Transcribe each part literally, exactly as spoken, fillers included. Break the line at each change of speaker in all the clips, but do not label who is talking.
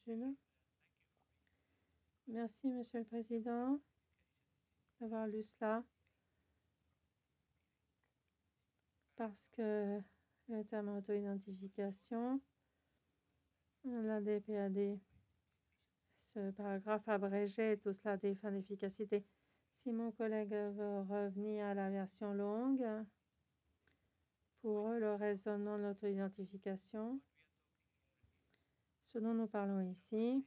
d'habitude. Merci, Monsieur le Président, d'avoir lu cela, parce que le terme auto-identification, la D P A D, ce paragraphe abrégé et tout cela a des fins d'efficacité. Si mon collègue veut revenir à la version longue, pour le raisonnement de l'auto-identification, ce dont nous parlons ici,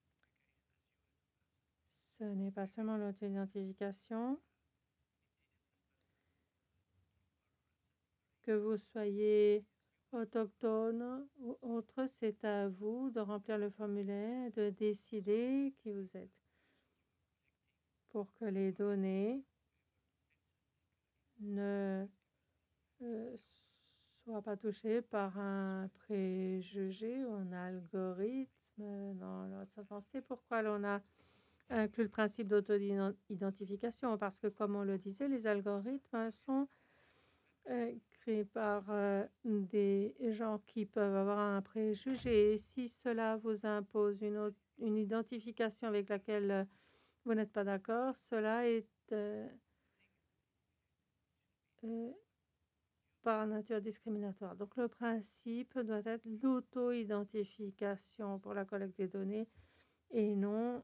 ce n'est pas seulement l'auto-identification, que vous soyez autochtone ou autre, c'est à vous de remplir le formulaire et de décider qui vous êtes pour que les données ne euh, soient pas touchées par un préjugé ou un algorithme. Dans le sens, c'est pourquoi l'on a inclus le principe d'auto-identification, parce que, comme on le disait, les algorithmes sont euh, créés par euh, des gens qui peuvent avoir un préjugé. Et si cela vous impose une, autre, une identification avec laquelle euh, vous n'êtes pas d'accord, cela est euh, euh, par nature discriminatoire. Donc le principe doit être l'auto-identification pour la collecte des données et non